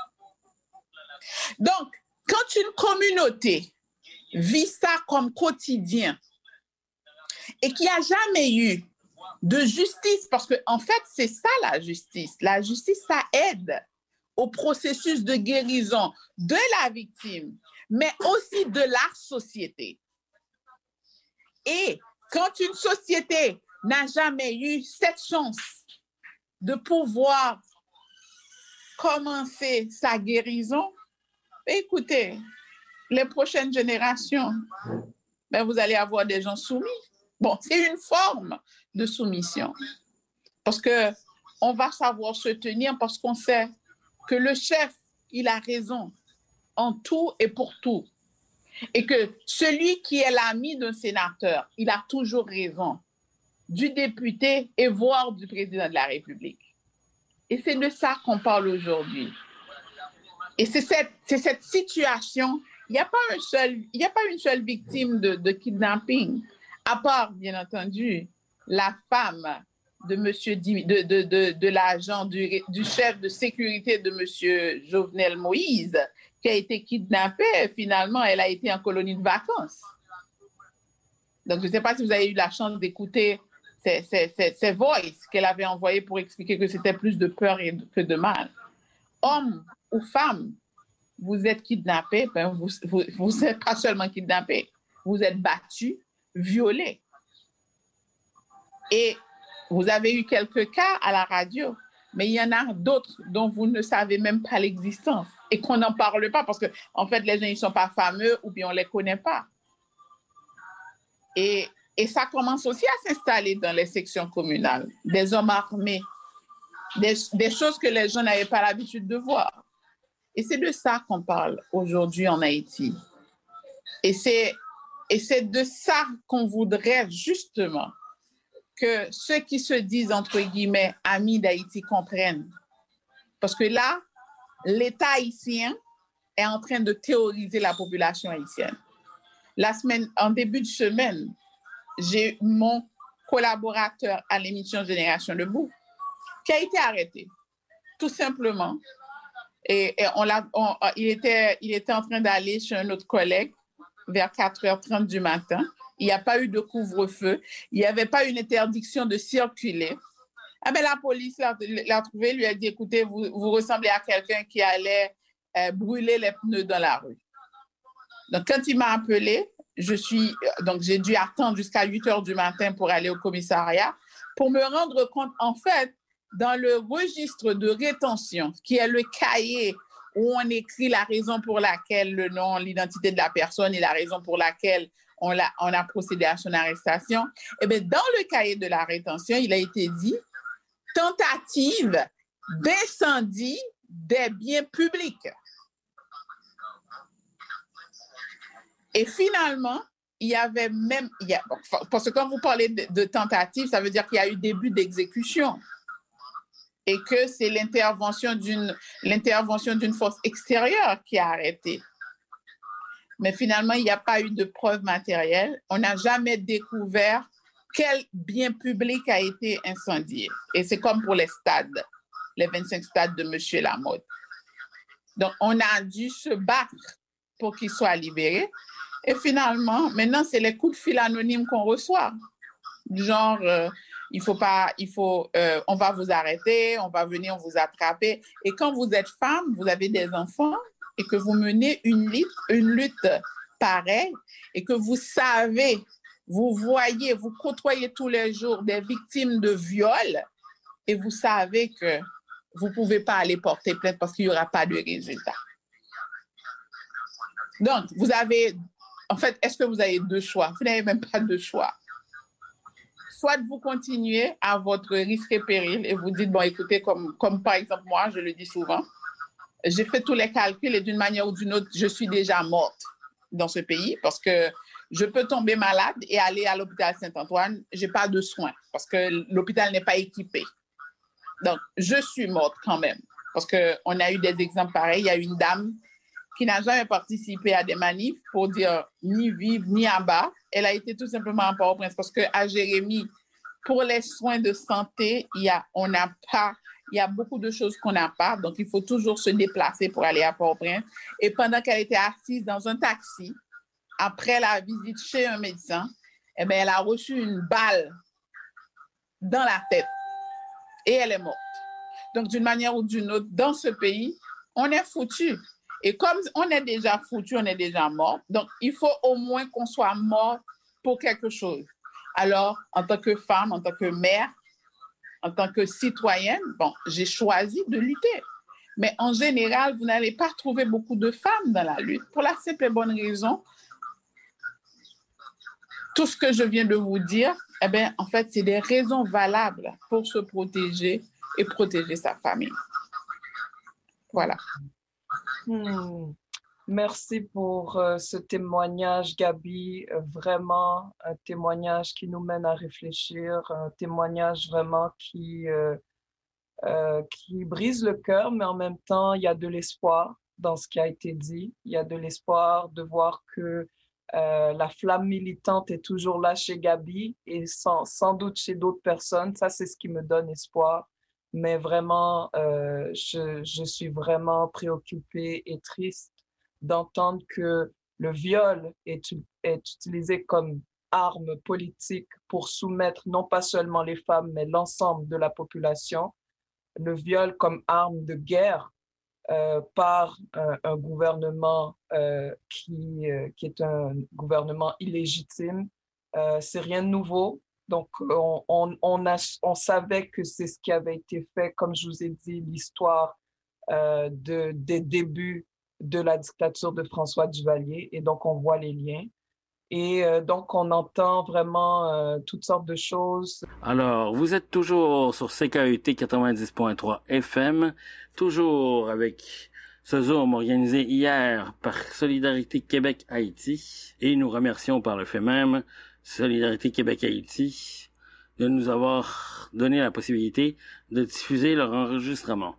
Donc, quand une communauté vit ça comme quotidien et qu'il n'y a jamais eu de justice, parce qu'en fait, c'est ça la justice. La justice, ça aide au processus de guérison de la victime, mais aussi de la société. Et quand une société n'a jamais eu cette chance de pouvoir commencer sa guérison, écoutez, les prochaines générations, ben vous allez avoir des gens soumis. Bon, c'est une forme de soumission. Parce qu'on va savoir se tenir parce qu'on sait que le chef, il a raison en tout et pour tout. Et que celui qui est l'ami d'un sénateur, il a toujours raison, du député et voire du président de la République. Et c'est de ça qu'on parle aujourd'hui. Et c'est cette, c'est cette situation, il n'y a pas un seul, il n'y a pas une seule victime de, de kidnapping, à part, bien entendu, la femme de monsieur de, de, de, de l'agent du, du chef de sécurité de monsieur Jovenel Moïse, qui a été kidnappée. Finalement, elle a été en colonie de vacances. Donc, je ne sais pas si vous avez eu la chance d'écouter ces, ces, ces, ces voices qu'elle avait envoyées pour expliquer que c'était plus de peur que de mal. Homme ou femme, vous êtes kidnappé, ben vous vous, vous êtes pas seulement kidnappé, vous êtes battu, violé. Et vous avez eu quelques cas à la radio, mais il y en a d'autres dont vous ne savez même pas l'existence et qu'on n'en parle pas parce que, en fait, les gens ne sont pas fameux ou bien on ne les connaît pas. Et, et ça commence aussi à s'installer dans les sections communales, des hommes armés, des, des choses que les gens n'avaient pas l'habitude de voir. Et c'est de ça qu'on parle aujourd'hui en Haïti. Et c'est, et c'est de ça qu'on voudrait justement que ceux qui se disent, entre guillemets, amis d'Haïti comprennent. Parce que là, l'État haïtien est en train de théoriser la population haïtienne. La semaine, en début de semaine, j'ai mon collaborateur à l'émission Génération Debout qui a été arrêté, tout simplement. Et, et on l'a, on, il, était, il était en train d'aller chez un autre collègue vers quatre heures trente du matin. Il n'y a pas eu de couvre-feu. Il n'y avait pas une interdiction de circuler. Ah ben, la police l'a, l'a trouvé, lui a dit, écoutez, vous, vous ressemblez à quelqu'un qui allait euh, brûler les pneus dans la rue. Donc, quand il m'a appelé, je suis, donc j'ai dû attendre jusqu'à huit heures du matin pour aller au commissariat pour me rendre compte, en fait, dans le registre de rétention, qui est le cahier où on écrit la raison pour laquelle le nom, l'identité de la personne et la raison pour laquelle on a, on a procédé à son arrestation, eh bien, dans le cahier de la rétention, il a été dit tentative d'incendie des biens publics. Et finalement, il y avait même, il y a, parce que quand vous parlez de, de tentative, ça veut dire qu'il y a eu début d'exécution et que c'est l'intervention d'une, l'intervention d'une force extérieure qui a arrêté. Mais finalement, il n'y a pas eu de preuve matérielle. On n'a jamais découvert quel bien public a été incendié. Et c'est comme pour les stades, les vingt-cinq stades de M. Lamotte. Donc, on a dû se battre pour qu'il soit libéré. Et finalement, maintenant, c'est les coups de fil anonymes qu'on reçoit. Genre, euh, il faut pas, il faut, euh, on va vous arrêter, on va venir vous attraper. Et quand vous êtes femme, vous avez des enfants et que vous menez une lutte, une lutte pareille et que vous savez, vous voyez, vous côtoyez tous les jours des victimes de viol et vous savez que vous ne pouvez pas aller porter plainte parce qu'il n'y aura pas de résultat. Donc, vous avez... En fait, est-ce que vous avez deux choix? Vous n'avez même pas de choix. Soit vous continuez à votre risque et péril et vous dites, bon, écoutez, comme, comme par exemple moi, je le dis souvent, j'ai fait tous les calculs et d'une manière ou d'une autre, je suis déjà morte dans ce pays parce que je peux tomber malade et aller à l'hôpital Saint-Antoine, je n'ai pas de soins parce que l'hôpital n'est pas équipé. Donc, je suis morte quand même parce qu'on a eu des exemples pareils. Il y a une dame qui n'a jamais participé à des manifs pour dire ni vive ni abat. Elle a été tout simplement en Port-au-Prince parce qu'à Jérémie, pour les soins de santé, il y a, on n'a pas, il y a beaucoup de choses qu'on n'a pas. Donc, il faut toujours se déplacer pour aller à Port-au-Prince. Et pendant qu'elle était assise dans un taxi, après la visite chez un médecin, eh bien, elle a reçu une balle dans la tête et elle est morte. Donc, d'une manière ou d'une autre, dans ce pays, on est foutu. Et comme on est déjà foutu, on est déjà mort, donc il faut au moins qu'on soit mort pour quelque chose. Alors, en tant que femme, en tant que mère, en tant que citoyenne, bon, j'ai choisi de lutter. Mais en général, vous n'allez pas trouver beaucoup de femmes dans la lutte pour la simple et bonne raison. Tout ce que je viens de vous dire, eh bien, en fait, c'est des raisons valables pour se protéger et protéger sa famille. Voilà. Hmm. Merci pour euh, ce témoignage, Gabi. Euh, vraiment, un témoignage qui nous mène à réfléchir, un témoignage vraiment qui, euh, euh, qui brise le cœur, mais en même temps, il y a de l'espoir dans ce qui a été dit. Il y a de l'espoir de voir que euh, la flamme militante est toujours là chez Gabi et sans, sans doute chez d'autres personnes. Ça, c'est ce qui me donne espoir. Mais vraiment, euh, je, je suis vraiment préoccupée et triste d'entendre que le viol est, est utilisé comme arme politique pour soumettre non pas seulement les femmes, mais l'ensemble de la population. Le viol comme arme de guerre euh, par un, un gouvernement euh, qui, euh, qui est un gouvernement illégitime, euh, c'est rien de nouveau. Donc, on, on, on, a, on savait que c'est ce qui avait été fait, comme je vous ai dit, l'histoire euh, de, des débuts de la dictature de François Duvalier. Et donc, on voit les liens. Et euh, donc, on entend vraiment euh, toutes sortes de choses. Alors, vous êtes toujours sur C K U T quatre-vingt-dix point trois F M, toujours avec ce Zoom organisé hier par Solidarité Québec-Haïti. Et nous remercions par le fait même Solidarité Québec-Haïti de nous avoir donné la possibilité de diffuser leur enregistrement.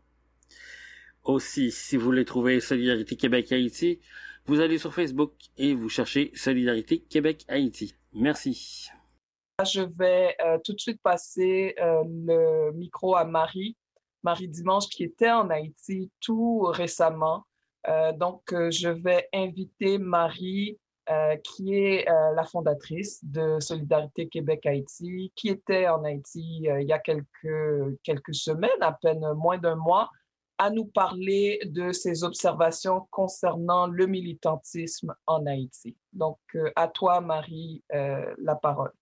Aussi, si vous voulez trouver Solidarité Québec-Haïti, vous allez sur Facebook et vous cherchez Solidarité Québec-Haïti. Merci. Je vais euh, tout de suite passer euh, le micro à Marie, Marie Dimanche, qui était en Haïti tout récemment. Euh, donc, euh, je vais inviter Marie, Euh, qui est euh, la fondatrice de Solidarité Québec-Haïti, qui était en Haïti euh, il y a quelques, quelques semaines, à peine moins d'un mois, à nous parler de ses observations concernant le militantisme en Haïti. Donc, euh, à toi, Marie, euh, la parole.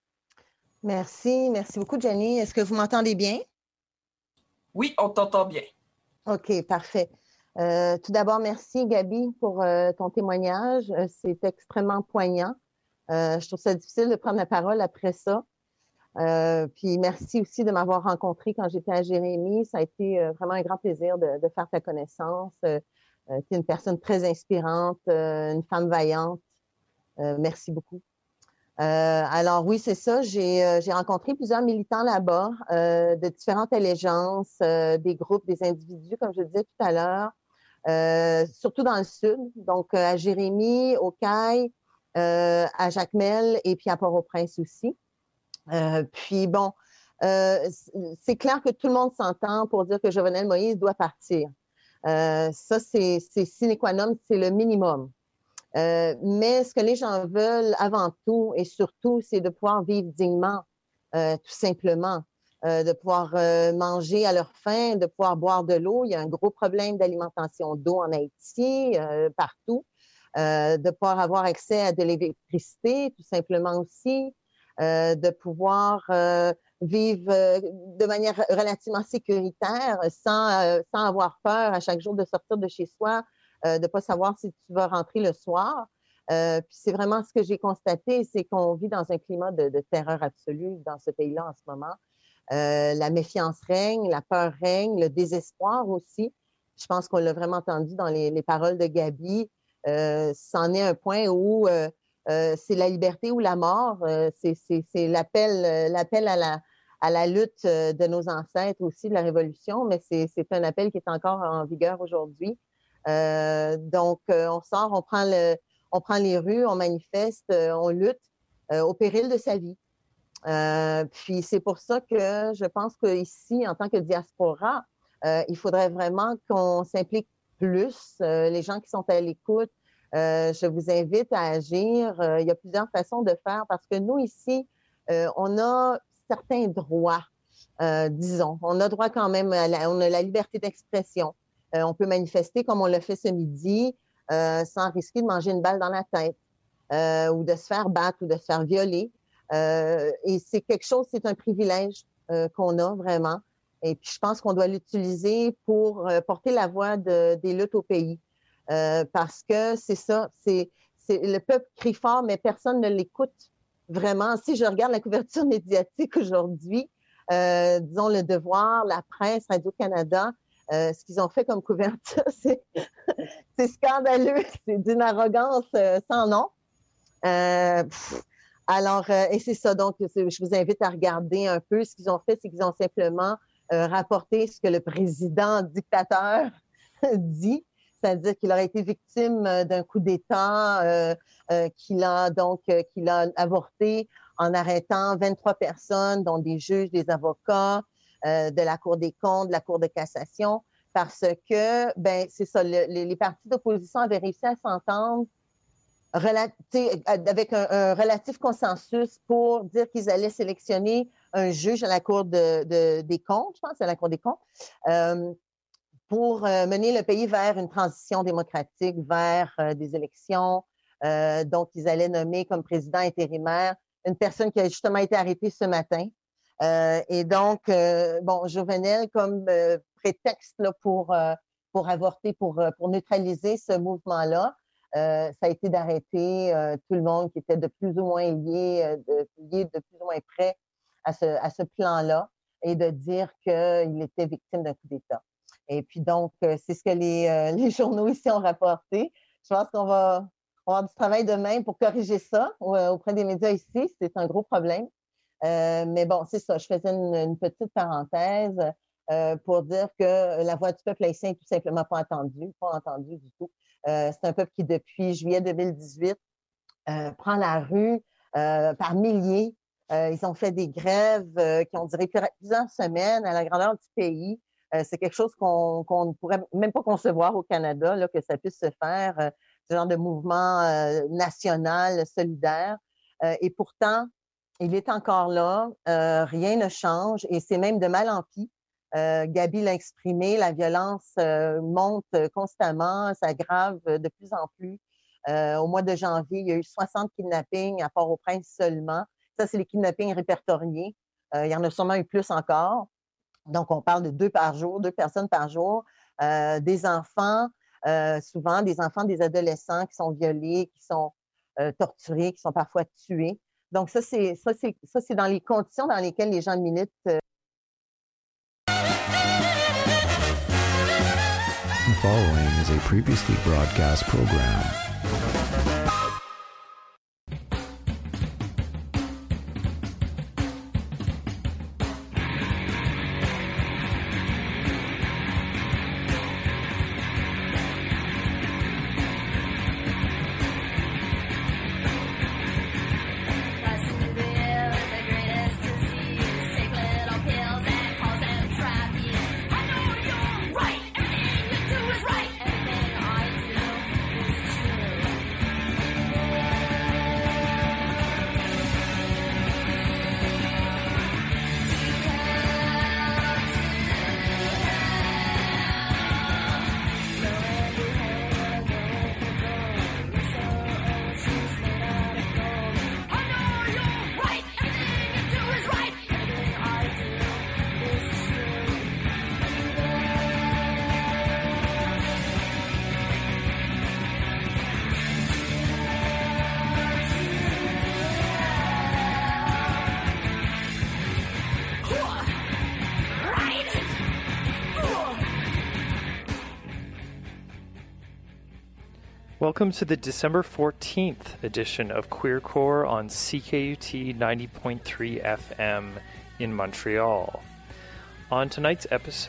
Merci, merci beaucoup, Jenny. Est-ce que vous m'entendez bien? Oui, on t'entend bien. OK, parfait. Euh, tout d'abord, merci Gabi pour euh, ton témoignage. Euh, c'est extrêmement poignant. Euh, je trouve ça difficile de prendre la parole après ça. Euh, puis merci aussi de m'avoir rencontré quand j'étais à Jérémie. Ça a été euh, vraiment un grand plaisir de, de faire ta connaissance. Euh, euh, tu es une personne très inspirante, euh, une femme vaillante. Euh, merci beaucoup. Euh, alors oui, c'est ça. J'ai, euh, j'ai rencontré plusieurs militants là-bas, euh, de différentes allégeances, euh, des groupes, des individus, comme je le disais tout à l'heure, euh, surtout dans le sud. Donc euh, à Jérémie, au Caille, euh, à Jacmel et puis à Port-au-Prince aussi. Euh, puis bon, euh, c'est clair que tout le monde s'entend pour dire que Jovenel Moïse doit partir. Euh, ça, c'est, c'est sine qua non, c'est le minimum. Euh, mais ce que les gens veulent avant tout et surtout, c'est de pouvoir vivre dignement, euh, tout simplement, euh, de pouvoir euh, manger à leur faim, de pouvoir boire de l'eau. Il y a un gros problème d'alimentation d'eau en Haïti, euh, partout, euh, de pouvoir avoir accès à de l'électricité, tout simplement aussi, euh, de pouvoir euh, vivre euh, de manière relativement sécuritaire, sans, euh, sans avoir peur à chaque jour de sortir de chez soi, Euh, de ne pas savoir si tu vas rentrer le soir. Euh, puis c'est vraiment ce que j'ai constaté, c'est qu'on vit dans un climat de, de terreur absolue dans ce pays-là en ce moment. Euh, la méfiance règne, la peur règne, le désespoir aussi. Je pense qu'on l'a vraiment entendu dans les, les paroles de Gabi. Euh, c'en est un point où euh, euh, c'est la liberté ou la mort. Euh, c'est, c'est, c'est l'appel, l'appel à la, à la lutte de nos ancêtres aussi, de la Révolution, mais c'est, c'est un appel qui est encore en vigueur aujourd'hui. Euh, donc, euh, on sort, on prend, le, on prend les rues, on manifeste, euh, on lutte euh, au péril de sa vie. Euh, puis c'est pour ça que je pense qu'ici, en tant que diaspora, euh, il faudrait vraiment qu'on s'implique plus. Euh, les gens qui sont à l'écoute, euh, je vous invite à agir. Euh, il y a plusieurs façons de faire parce que nous, ici, euh, on a certains droits, euh, disons. On a droit quand même, à la, on a la liberté d'expression. Euh, on peut manifester comme on l'a fait ce midi, euh, sans risquer de manger une balle dans la tête euh, ou de se faire battre ou de se faire violer. Euh, et c'est quelque chose, c'est un privilège euh, qu'on a vraiment. Et puis, je pense qu'on doit l'utiliser pour euh, porter la voix de, des luttes au pays. Euh, parce que c'est ça, c'est, c'est le peuple crie fort, mais personne ne l'écoute vraiment. Si je regarde la couverture médiatique aujourd'hui, euh, disons Le Devoir, la presse, Radio-Canada, Euh, ce qu'ils ont fait comme couverture, c'est, c'est scandaleux. C'est d'une arrogance euh, sans nom. Euh, pff, alors, euh, et c'est ça. Donc, c'est, je vous invite à regarder un peu. Ce qu'ils ont fait, c'est qu'ils ont simplement euh, rapporté ce que le président dictateur dit, c'est-à-dire qu'il aurait été victime d'un coup d'État, euh, euh, qu'il a donc euh, qu'il a avorté en arrêtant vingt-trois personnes, dont des juges, des avocats, Euh, de la Cour des comptes, de la Cour de cassation, parce que, ben, c'est ça, le, les, les partis d'opposition avaient réussi à s'entendre relati- avec un, un relatif consensus pour dire qu'ils allaient sélectionner un juge à la Cour de, de, des comptes, je pense, à la Cour des comptes, euh, pour euh, mener le pays vers une transition démocratique, vers euh, des élections. Euh, donc, ils allaient nommer comme président intérimaire une personne qui a justement été arrêtée ce matin. Euh, et donc, euh, bon, Jovenel, comme euh, prétexte là, pour, euh, pour avorter, pour, pour neutraliser ce mouvement-là, euh, ça a été d'arrêter euh, tout le monde qui était de plus ou moins lié, euh, de, lié de plus ou moins près à ce, à ce plan-là et de dire qu'il était victime d'un coup d'État. Et puis donc, euh, c'est ce que les, euh, les journaux ici ont rapporté. Je pense qu'on va, on va avoir du travail demain pour corriger ça euh, auprès des médias ici. C'est un gros problème. Euh, mais bon, c'est ça. Je faisais une, une petite parenthèse euh, pour dire que la voix du peuple haïtien n'est tout simplement pas entendue, pas entendue du tout. Euh, c'est un peuple qui, depuis juillet deux mille dix-huit, euh, prend la rue euh, par milliers. Euh, ils ont fait des grèves euh, qui ont duré plusieurs semaines à la grandeur du pays. Euh, c'est quelque chose qu'on, qu'on ne pourrait même pas concevoir au Canada, là, que ça puisse se faire, euh, ce genre de mouvement euh, national, solidaire. Euh, et pourtant, il est encore là, euh, rien ne change et c'est même de mal en pis. Euh, Gabi l'a exprimé, la violence euh, monte constamment, s'aggrave de plus en plus. Euh, au mois de janvier, il y a eu soixante kidnappings à Port-au-Prince seulement. Ça, c'est les kidnappings répertoriés. Euh, il y en a sûrement eu plus encore. Donc, on parle de deux par jour, deux personnes par jour. Euh, des enfants, euh, souvent des enfants, des adolescents qui sont violés, qui sont euh, torturés, qui sont parfois tués. Donc, ça, c'est ça, c'est, ça, c'est dans les conditions dans lesquelles les gens militent. Euh... The following is a previously broadcast program. Welcome to the December fourteenth edition of Queercore on C K U T ninety point three F M in Montreal. On tonight's episode,